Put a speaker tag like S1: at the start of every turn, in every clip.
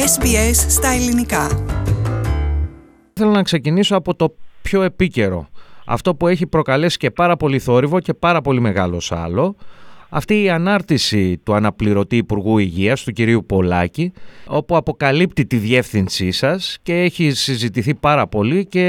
S1: SBS στα ελληνικά.
S2: Θέλω να ξεκινήσω από το πιο επίκαιρο. Αυτό που έχει προκαλέσει και πάρα πολύ θόρυβο και πάρα πολύ μεγάλο σάλο. Αυτή η ανάρτηση του αναπληρωτή Υπουργού Υγείας, του κυρίου Πολάκη, όπου αποκαλύπτει τη διεύθυνσή σας και έχει συζητηθεί πάρα πολύ και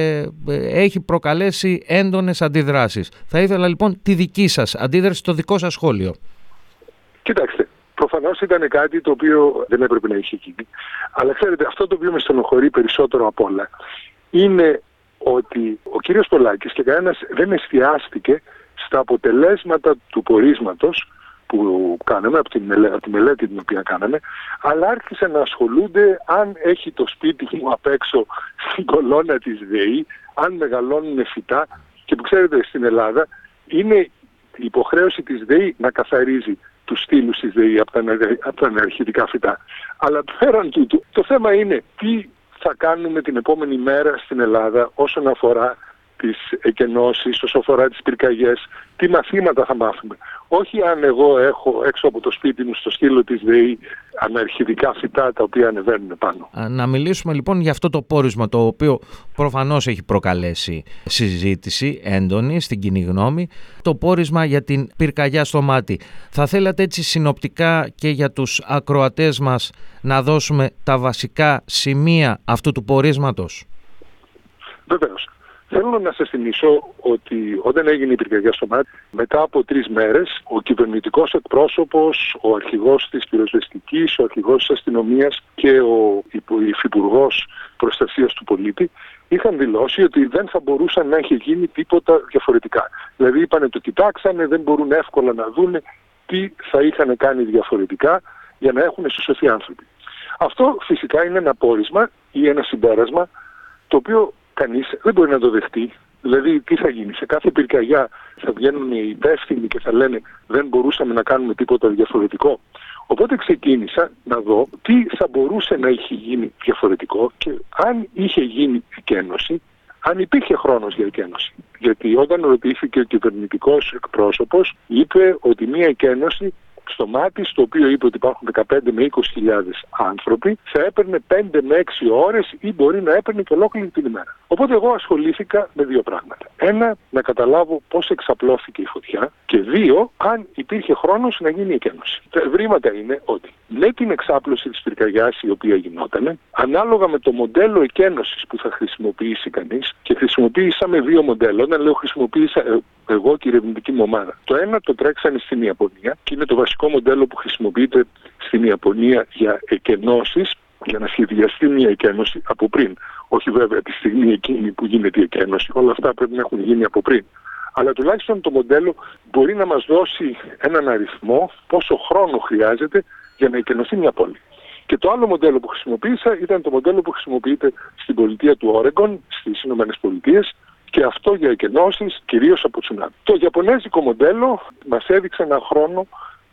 S2: έχει προκαλέσει έντονες αντιδράσεις. Θα ήθελα λοιπόν τη δική σας αντίδραση, το δικό σας σχόλιο.
S3: Κοιτάξτε, προφανώς ήταν κάτι το οποίο δεν έπρεπε να είχε γίνει. Αλλά ξέρετε, αυτό το οποίο με στενοχωρεί περισσότερο απ' όλα είναι ότι ο κύριος Πολάκης και κανένας δεν εστιάστηκε στα αποτελέσματα του πορίσματος που κάναμε, από τη μελέτη την οποία κάναμε, αλλά άρχισαν να ασχολούνται αν έχει το σπίτι μου απ' έξω στην κολόνα της ΔΕΗ, αν μεγαλώνουν φυτά, και που ξέρετε στην Ελλάδα είναι η υποχρέωση της ΔΕΗ να καθαρίζει τους στήλους της ΔΕΗ από τα αναρχητικά φυτά. Αλλά πέραν τούτου, το θέμα είναι τι θα κάνουμε την επόμενη μέρα στην Ελλάδα όσον αφορά τις εκενώσεις, όσον αφορά τις πυρκαγιές, τι μαθήματα θα μάθουμε. Όχι αν εγώ έχω έξω από το σπίτι μου στο στήλο της ΔΕΗ αναρχητικά φυτά τα οποία ανεβαίνουν πάνω. Να
S2: μιλήσουμε λοιπόν για αυτό το πόρισμα, το οποίο προφανώς έχει προκαλέσει συζήτηση έντονη στην κοινή γνώμη. Το πόρισμα για την πυρκαγιά στο μάτι. Θα θέλατε έτσι συνοπτικά και για τους ακροατές μας να δώσουμε τα βασικά σημεία αυτού του πορίσματος?
S3: Βεβαίως. Θέλω να σας θυμίσω ότι όταν έγινε η πυρκαγιά στο μάτι, μετά από 3 μέρες, ο κυβερνητικός εκπρόσωπος, ο αρχηγός της πυροσβεστικής, ο αρχηγός της αστυνομίας και ο υφυπουργός προστασίας του πολίτη είχαν δηλώσει ότι δεν θα μπορούσαν να έχει γίνει τίποτα διαφορετικά. Δηλαδή είπανε, το κοιτάξανε, δεν μπορούν εύκολα να δούνε τι θα είχαν κάνει διαφορετικά για να έχουν σωσθεί άνθρωποι. Αυτό φυσικά είναι ένα πόρισμα ή ένα συμπέρασμα το οποίο κανείς δεν μπορεί να το δεχτεί. Δηλαδή, τι θα γίνει? Σε κάθε πυρκαγιά θα βγαίνουν οι υπεύθυνοι και θα λένε δεν μπορούσαμε να κάνουμε τίποτα διαφορετικό. Οπότε ξεκίνησα να δω τι θα μπορούσε να έχει γίνει διαφορετικό και αν είχε γίνει εκένωση, αν υπήρχε χρόνος για εκένωση. Γιατί όταν ρωτήθηκε ο κυβερνητικός εκπρόσωπος, είπε ότι μία εκένωση στο μάτι, στο οποίο είπε ότι υπάρχουν 15 με 20.000 άνθρωποι, θα έπαιρνε 5 με 6 ώρες ή μπορεί να έπαιρνε και ολόκληρη την ημέρα. Οπότε εγώ ασχολήθηκα με 2 πράγματα. 1, να καταλάβω πώς εξαπλώθηκε η φωτιά και 2, αν υπήρχε χρόνος να γίνει η εκένωση. Τα ευρήματα είναι ότι με την εξάπλωση της πυρκαγιάς η οποία γινότανε, ανάλογα με το μοντέλο εκένωσης που θα χρησιμοποιήσει κανείς, και χρησιμοποίησαμε 2 μοντέλα. Όταν λέω χρησιμοποίησα εγώ και η ερευνητική μου ομάδα. Το ένα το τρέξανε στην Ιαπωνία και είναι το βασικό μοντέλο που χρησιμοποιείται στην Ιαπωνία για εκενώσεις, για να σχεδιαστεί μια εκένωση από πριν. Όχι βέβαια τη στιγμή εκείνη που γίνεται η εκένωση, όλα αυτά πρέπει να έχουν γίνει από πριν. Αλλά τουλάχιστον το μοντέλο μπορεί να μας δώσει έναν αριθμό πόσο χρόνο χρειάζεται για να εκενωθεί μια πόλη. Και το άλλο μοντέλο που χρησιμοποίησα ήταν το μοντέλο που χρησιμοποιείται στην πολιτεία του Όρεγκον, στις ΗΠΑ, και αυτό για εκενώσεις κυρίως από τσουνάμι. Το ιαπωνέζικο μοντέλο μας έδειξε ένα χρόνο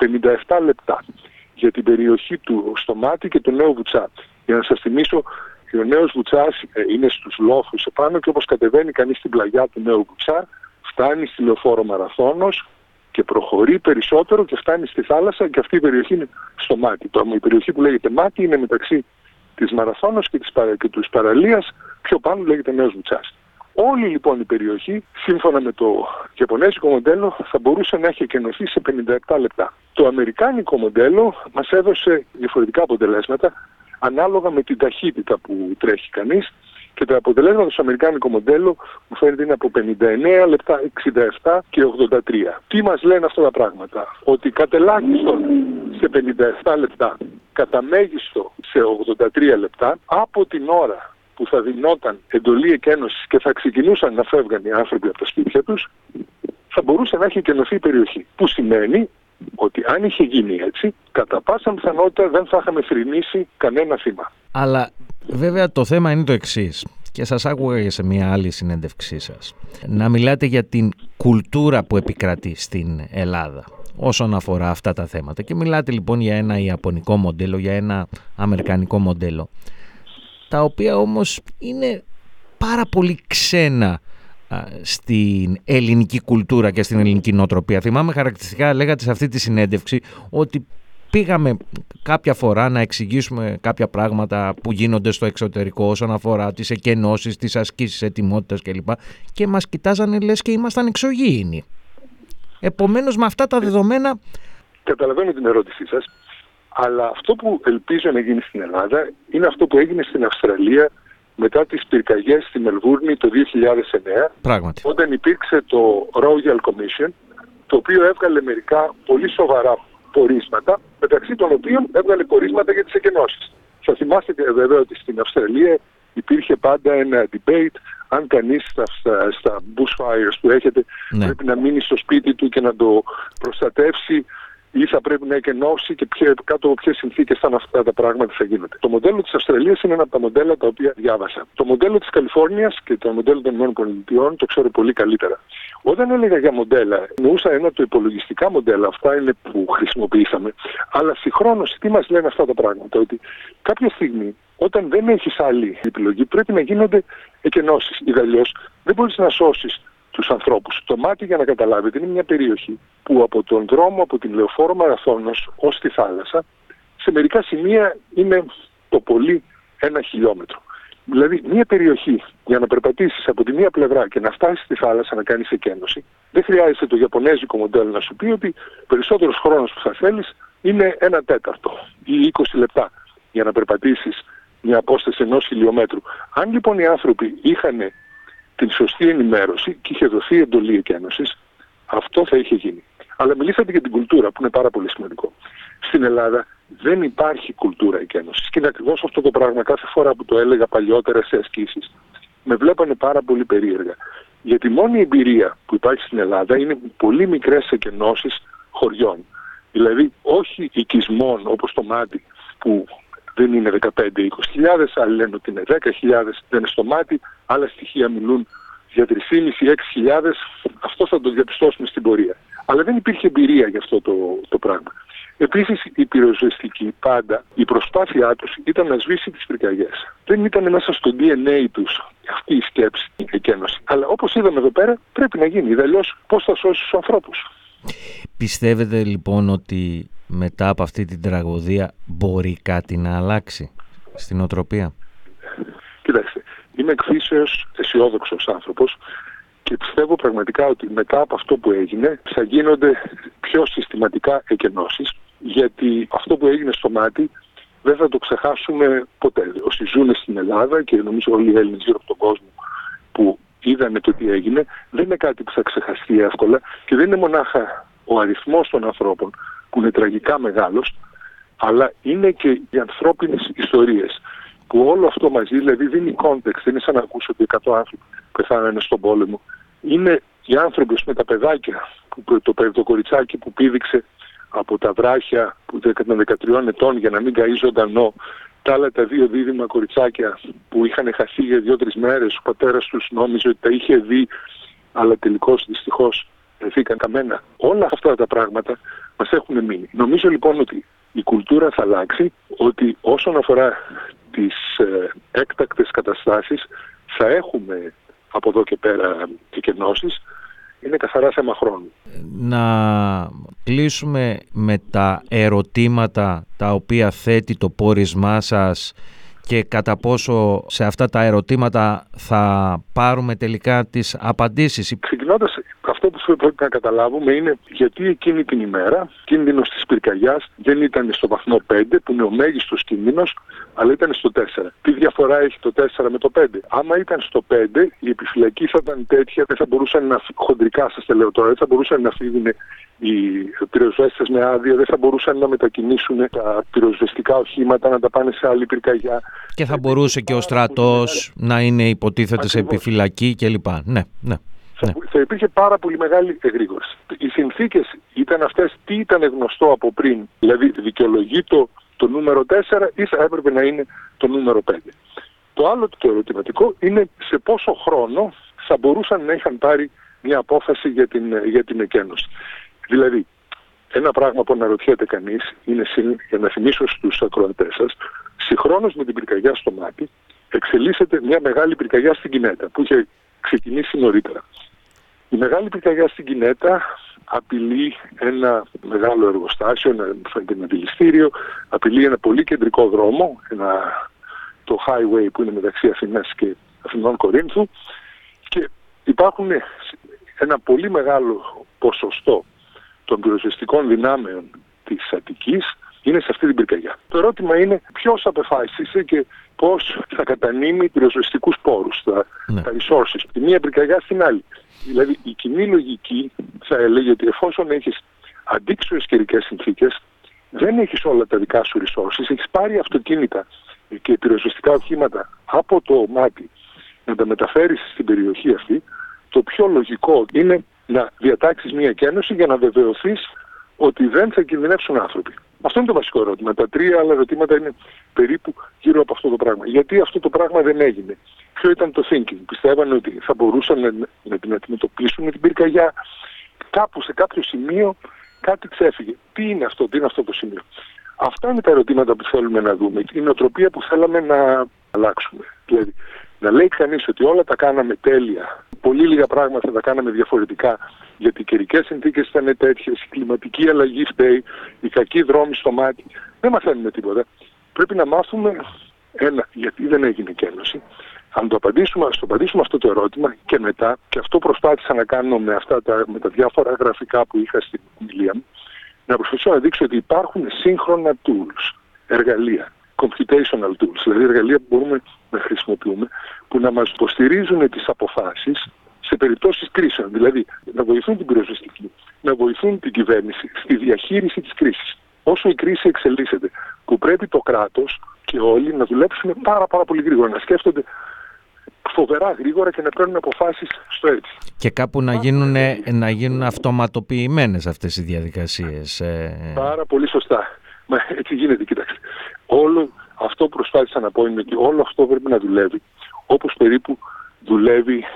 S3: 57 λεπτά για την περιοχή του Στομάτη και του Νέου Βουτσά. Για να σας θυμίσω, ο Νέος Βουτσάς είναι στους λόφους επάνω και όπως κατεβαίνει κανείς στην πλαγιά του Νέου Βουτσά, φτάνει στη λεωφόρο Μαραθώνος και προχωρεί περισσότερο και φτάνει στη θάλασσα, και αυτή η περιοχή είναι στο Μάτι. Η περιοχή που λέγεται Μάτι είναι μεταξύ της Μαραθώνος και της παραλίας, πιο πάνω λέγεται Νέος Βουτσάς. Όλη λοιπόν η περιοχή, σύμφωνα με το ιαπωνέζικο μοντέλο, θα μπορούσε να έχει εκενωθεί σε 57 λεπτά. Το αμερικάνικο μοντέλο μας έδωσε διαφορετικά αποτελέσματα, ανάλογα με την ταχύτητα που τρέχει κανείς, και τα αποτελέσματα στο αμερικάνικο μοντέλο μου φαίνεται είναι από 59 λεπτά, 67 και 83. Τι μας λένε αυτά τα πράγματα? Ότι κατ' ελάχιστον σε 57 λεπτά, κατά μέγιστο σε 83 λεπτά, από την ώρα που θα δινόταν εντολή εκένωσης και θα ξεκινούσαν να φεύγαν οι άνθρωποι από τα σπίτια τους, θα μπορούσε να έχει εκενωθεί η περιοχή. Που σημαίνει ότι αν είχε γίνει έτσι, κατά πάσα πιθανότητα δεν θα είχαμε θρηνήσει κανένα θύμα.
S2: Αλλά βέβαια το θέμα είναι το εξής, και σας άκουγα και σε μια άλλη συνέντευξή σας να μιλάτε για την κουλτούρα που επικρατεί στην Ελλάδα όσον αφορά αυτά τα θέματα, και μιλάτε λοιπόν για ένα ιαπωνικό μοντέλο, για ένα αμερικανικό μοντέλο, τα οποία όμως είναι πάρα πολύ ξένα στην ελληνική κουλτούρα και στην ελληνική νοοτροπία. Θυμάμαι χαρακτηριστικά, λέγατε σε αυτή τη συνέντευξη, ότι πήγαμε κάποια φορά να εξηγήσουμε κάποια πράγματα που γίνονται στο εξωτερικό όσον αφορά τις εκενώσεις, τις ασκήσεις ετοιμότητας κλπ. Και μας κοιτάζανε λες και ήμασταν εξωγήινοι. Επομένως με αυτά τα δεδομένα...
S3: Καταλαβαίνω την ερώτησή σας, αλλά αυτό που ελπίζω να γίνει στην Ελλάδα είναι αυτό που έγινε στην Αυστραλία μετά τις πυρκαγιές στη Μελβούρνη το 2009,
S2: Πράγματι.
S3: Όταν υπήρξε το Royal Commission, το οποίο έβγαλε μερικά πολύ σοβαρά πορίσματα, μεταξύ των οποίων έβγαλε πορίσματα για τις εκενώσεις. Θα θυμάστε βέβαια ότι στην Αυστραλία υπήρχε πάντα ένα debate αν κανείς στα bushfires που έχετε πρέπει να μείνει στο σπίτι του και να το προστατεύσει ή θα πρέπει να εκενώσει και κάτω από ποιες συνθήκες θα αυτά τα πράγματα θα γίνονται. Το μοντέλο της Αυστραλίας είναι ένα από τα μοντέλα τα οποία διάβασα. Το μοντέλο της Καλιφόρνιας και το μοντέλο των ΗΠΑ το ξέρω πολύ καλύτερα. Όταν έλεγα για μοντέλα, εννοούσα ένα από τα υπολογιστικά μοντέλα, αυτά είναι που χρησιμοποιήσαμε. Αλλά συγχρόνως τι μας λένε αυτά τα πράγματα, ότι κάποια στιγμή όταν δεν έχεις άλλη επιλογή πρέπει να γίνονται εκενώσεις. Ιδαλλιώς δεν μπορείς να σώσεις τους ανθρώπους. Το Μάτι, για να καταλάβετε, είναι μια περιοχή που από τον δρόμο, από την Λεωφόρο Μαραθώνος ως τη θάλασσα, σε μερικά σημεία είναι το πολύ 1 χιλιόμετρο. Δηλαδή, μια περιοχή για να περπατήσεις από τη μία πλευρά και να φτάσεις στη θάλασσα να κάνεις εκένωση, δεν χρειάζεται το ιαπωνέζικο μοντέλο να σου πει ότι περισσότερος χρόνος που θα θέλεις είναι 1 τέταρτο ή 20 λεπτά για να περπατήσεις μια απόσταση 1 χιλιόμετρου. Αν λοιπόν οι άνθρωποι είχαν την σωστή ενημέρωση και είχε δοθεί εντολή εκένωσης, αυτό θα είχε γίνει. Αλλά μιλήσατε για την κουλτούρα, που είναι πάρα πολύ σημαντικό. Στην Ελλάδα δεν υπάρχει κουλτούρα εκένωσης. Και είναι ακριβώς αυτό το πράγμα. Κάθε φορά που το έλεγα παλιότερα σε ασκήσεις, με βλέπανε πάρα πολύ περίεργα. Γιατί μόνη η εμπειρία που υπάρχει στην Ελλάδα είναι πολύ μικρές εκενώσεις χωριών. Δηλαδή, όχι οικισμών όπως το Μάτι, που δεν είναι 15-20 χιλιάδες, άλλοι λένε ότι είναι 10.000, δεν είναι στο Μάτι, άλλα στοιχεία μιλούν για 3.500-6.000, αυτό θα το διαπιστώσουμε στην πορεία. Αλλά δεν υπήρχε εμπειρία για αυτό το πράγμα. Επίσης, η πυροσβεστική πάντα, η προσπάθειά τους ήταν να σβήσει τις πυρκαγιές. Δεν ήταν μέσα στο DNA τους αυτή η σκέψη, η εκένωση. Αλλά όπως είδαμε εδώ πέρα, πρέπει να γίνει. Ιδαλλιώς, πώς θα σώσει τους ανθρώπους.
S2: Πιστεύετε λοιπόν ότι μετά από αυτή την τραγωδία μπορεί κάτι να αλλάξει στην οτροπία?
S3: Κοιτάξτε, είμαι εκ φύσεως αισιόδοξος άνθρωπος και πιστεύω πραγματικά ότι μετά από αυτό που έγινε θα γίνονται πιο συστηματικά εκενώσεις, γιατί αυτό που έγινε στο Μάτι δεν θα το ξεχάσουμε ποτέ. Όσοι ζουν στην Ελλάδα και νομίζω όλοι οι Έλληνες γύρω από τον κόσμο που είδανε το τι έγινε, δεν είναι κάτι που θα ξεχαστεί εύκολα και δεν είναι μονάχα ο αριθμός των ανθρώπων που είναι τραγικά μεγάλος, αλλά είναι και οι ανθρώπινες ιστορίες που όλο αυτό μαζί, δηλαδή δίνει context, δεν είναι σαν να ακούσω ότι 100 άνθρωποι πεθάνανε στον πόλεμο. Είναι οι άνθρωποι με τα παιδάκια, το κοριτσάκι που πήδηξε από τα βράχια που ήταν 13 ετών για να μην καεί ζωντανό, τα άλλα τα 2 δίδυμα κοριτσάκια που είχαν χαθεί για 2-3 μέρες, ο πατέρας τους νόμιζε ότι τα είχε δει, αλλά τελικώς δυστυχώς βρεθήκαν καμένα. Όλα αυτά τα πράγματα μας έχουν μείνει. Νομίζω λοιπόν ότι η κουλτούρα θα αλλάξει, ότι όσον αφορά τις έκτακτες καταστάσεις θα έχουμε από εδώ και πέρα εκενώσεις. Είναι καθαρά θέμα χρόνου.
S2: Να κλείσουμε με τα ερωτήματα τα οποία θέτει το πόρισμά σας και κατά πόσο σε αυτά τα ερωτήματα θα πάρουμε τελικά τις απαντήσεις.
S3: Ξεκινώντας, αυτό που πρέπει να καταλάβουμε είναι γιατί εκείνη την ημέρα κίνδυνος της πυρκαγιάς δεν ήταν στο βαθμό 5 που είναι ο μέγιστος κίνδυνος, αλλά ήταν στο 4. Τι διαφορά έχει το 4 με το 5? Άμα ήταν στο 5 η επιφυλακή θα ήταν τέτοια, δεν θα μπορούσαν να, χοντρικά σας το λέω τώρα, δεν θα μπορούσαν να φύγουν οι πυροσβέστες με άδεια, δεν θα μπορούσαν να μετακινήσουν τα πυροσβεστικά οχήματα, να τα πάνε σε άλλη πυρκαγιά.
S2: Και θα μπορούσε και ο στρατός να είναι υποτίθεται σε επιφυλακή κλπ. Ναι.
S3: Θα υπήρχε πάρα πολύ μεγάλη εγρήγορση. Οι συνθήκες ήταν αυτές, τι ήταν γνωστό από πριν, δηλαδή δικαιολογεί το νούμερο 4 ή θα έπρεπε να είναι το νούμερο 5. Το άλλο το ερωτηματικό είναι σε πόσο χρόνο θα μπορούσαν να είχαν πάρει μια απόφαση για την εκένωση. Δηλαδή, ένα πράγμα που αναρωτιέται κανείς είναι, για να θυμίσω στους ακροατές σας, συγχρόνως με την πυρκαγιά στο Μάτι εξελίσσεται μια μεγάλη πυρκαγιά στην Κινέτα που είχε ξεκινήσει νωρίτερα. Η μεγάλη πυρκαγιά στην Κινέτα απειλεί ένα μεγάλο εργοστάσιο, ένα δηληστήριο, απειλεί ένα πολύ κεντρικό δρόμο, το highway που είναι μεταξύ Αθηνάς και Αθηνών Κορίνθου, και υπάρχουν ένα πολύ μεγάλο ποσοστό των πυροσβεστικών δυνάμεων της Αττικής είναι σε αυτή την πυρκαγιά. Το ερώτημα είναι ποιος απεφάσισε και πώς θα κατανείμει πυροσβεστικούς πόρους, τα resources, τη μία πυρκαγιά στην άλλη. Δηλαδή η κοινή λογική θα έλεγε ότι εφόσον έχεις αντίξωες καιρικές συνθήκες, δεν έχεις όλα τα δικά σου resources, έχεις πάρει αυτοκίνητα και πυροσβεστικά οχήματα από το μάτι να τα μεταφέρεις στην περιοχή αυτή, το πιο λογικό είναι να διατάξεις μια εκένωση για να βεβαιωθείς ότι δεν θα κινδυνεύσουν άνθρωποι. Αυτό είναι το βασικό ερώτημα. Τα τρία άλλα ερωτήματα είναι περίπου γύρω από αυτό το πράγμα. Γιατί αυτό το πράγμα δεν έγινε? Ποιο ήταν το thinking? Πιστεύανε ότι θα μπορούσαν να την αντιμετωπίσουν την πυρκαγιά? Κάπου σε κάποιο σημείο κάτι ξέφυγε. Τι είναι αυτό το σημείο? Αυτά είναι τα ερωτήματα που θέλουμε να δούμε. Η νοοτροπία που θέλαμε να αλλάξουμε. Δηλαδή, να λέει κανείς ότι όλα τα κάναμε τέλεια, πολύ λίγα πράγματα τα κάναμε διαφορετικά, γιατί οι καιρικές συνθήκες ήταν τέτοιες, η κλιματική αλλαγή φταίει, οι κακοί δρόμοι στο μάτι. Δεν μαθαίνουμε τίποτα. Πρέπει να μάθουμε γιατί δεν έγινε κένωση. Αν το απαντήσουμε αυτό το ερώτημα και μετά, και αυτό προσπάθησα να κάνω με τα διάφορα γραφικά που είχα στην ομιλία μου, να προσπαθήσω να δείξω ότι υπάρχουν σύγχρονα tools, εργαλεία, computational tools, δηλαδή εργαλεία που μπορούμε να χρησιμοποιούμε, που να μας υποστηρίζουν τις αποφάσεις σε περιπτώσεις κρίσεων. Δηλαδή να βοηθούν την πυροσβεστική, να βοηθούν την κυβέρνηση στη διαχείριση της κρίσης. Όσο η κρίση εξελίσσεται, που πρέπει το κράτος και όλοι να δουλέψουν πάρα πολύ γρήγορα, να σκέφτονται φοβερά γρήγορα και να παίρνουν αποφάσεις στο έτσι.
S2: Και κάπου να γίνουν αυτοματοποιημένες αυτές οι διαδικασίες.
S3: Πάρα πολύ σωστά. Μα έτσι γίνεται, κοιτάξτε. Όλο αυτό που προσπάθησα να πω είναι ότι όλο αυτό πρέπει να δουλεύει όπως περίπου δουλεύει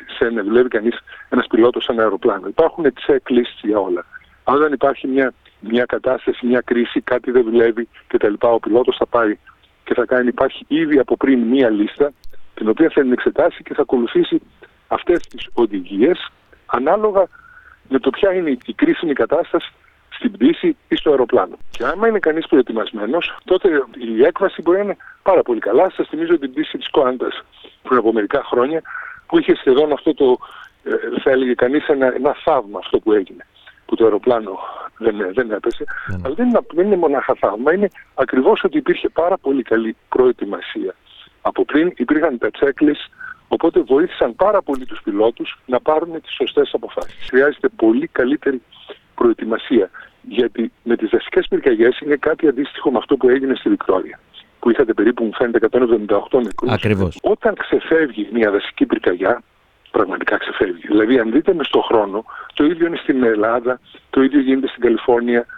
S3: κανείς, ένας πιλότος σε ένα αεροπλάνο. Υπάρχουν checklists για όλα. Αν δεν υπάρχει μια κατάσταση, μια κρίση, κάτι δεν δουλεύει κτλ., ο πιλότος θα πάει και θα κάνει, υπάρχει ήδη από πριν μια λίστα την οποία θα την εξετάσει και θα ακολουθήσει αυτές τις οδηγίες ανάλογα με το ποια είναι η κρίσιμη κατάσταση στην πτήση ή στο αεροπλάνο. Και άμα είναι κανείς προετοιμασμένος, τότε η έκβαση μπορεί να είναι πάρα πολύ καλά. Σας θυμίζω την πτήση της Qantas πριν από μερικά χρόνια, που είχε σχεδόν αυτό θα έλεγε κανείς ένα θαύμα αυτό που έγινε, που το αεροπλάνο δεν έπεσε. Αλλά δεν είναι μονάχα θαύμα, είναι ακριβώς ότι υπήρχε πάρα πολύ καλή προετοιμασία. Από πριν υπήρχαν τα checklist, οπότε βοήθησαν πάρα πολύ τους πιλότους να πάρουν τις σωστές αποφάσεις. Χρειάζεται πολύ καλύτερη προετοιμασία, γιατί με τις δασικές πυρκαγιές είναι κάτι αντίστοιχο με αυτό που έγινε στη Βικτόρια, που είχατε περίπου, μου φαίνεται, 178 νεκρούς.
S2: Ακριβώς.
S3: Όταν ξεφεύγει μια δασική πυρκαγιά, πραγματικά ξεφεύγει. Δηλαδή, αν δείτε μες στον χρόνο, το ίδιο είναι στην Ελλάδα, το ίδιο γίνεται στην Καλιφόρνια,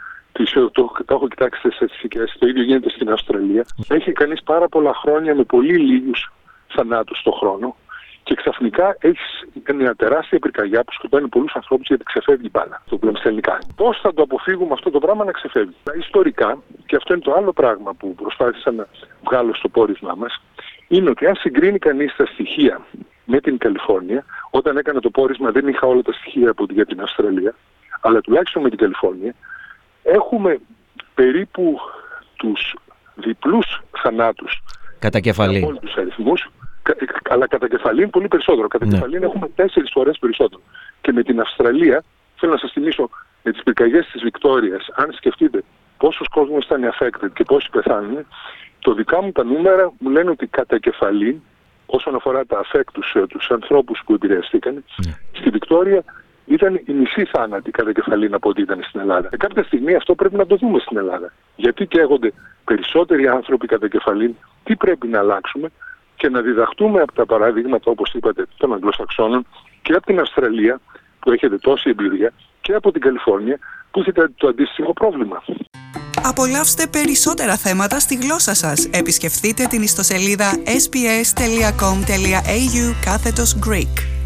S3: το έχω κοιτάξει στις στατιστικές, το ίδιο γίνεται στην Αυστραλία. Έχει κανείς πάρα πολλά χρόνια με πολύ λίγους θανάτους στον χρόνο και ξαφνικά έχεις μια τεράστια πυρκαγιά που σκοτώνει πολλούς ανθρώπους γιατί ξεφεύγει μπάλα. Το λέμε στα ελληνικά. Πώς θα το αποφύγουμε αυτό το πράγμα να ξεφεύγει? Ιστορικά, και αυτό είναι το άλλο πράγμα που προσπάθησα να βγάλω στο πόρισμά μας, είναι ότι αν συγκρίνει κανείς τα στοιχεία με την Καλιφόρνια, όταν έκανα το πόρισμα δεν είχα όλα τα στοιχεία για την Αυστραλία, αλλά τουλάχιστον με την Καλιφόρνια, έχουμε περίπου τους διπλούς θανάτους
S2: κατά κεφαλή.
S3: Από όλους τους αριθμούς, αλλά κατά κεφαλή είναι πολύ περισσότερο. Κατά κεφαλή έχουμε 4 φορές περισσότερο. Και με την Αυστραλία, θέλω να σας θυμίσω, με τις πυρκαγιές της Βικτόριας, αν σκεφτείτε πόσος κόσμος ήταν affected και πόσοι πεθάνουν, το δικά μου τα νούμερα μου λένε ότι κατά κεφαλή, όσον αφορά τα affect τους ανθρώπους που επηρεαστήκαν, στη Βικτόρια ήταν η μισή θάνατη κατά κεφαλήν από ό,τι ήταν στην Ελλάδα. Κάποια στιγμή αυτό πρέπει να το δούμε στην Ελλάδα. Γιατί καίγονται περισσότεροι άνθρωποι κατά κεφαλήν, τι πρέπει να αλλάξουμε και να διδαχτούμε από τα παραδείγματα, όπως είπατε, των Αγγλοσαξώνων και από την Αυστραλία, που έχετε τόση εμπειρία, και από την Καλιφόρνια, που έχετε το αντίστοιχο πρόβλημα.
S1: Απολαύστε περισσότερα θέματα στη γλώσσα σας. Επισκεφτείτε την ιστοσελίδα sbs.com.au/Greek.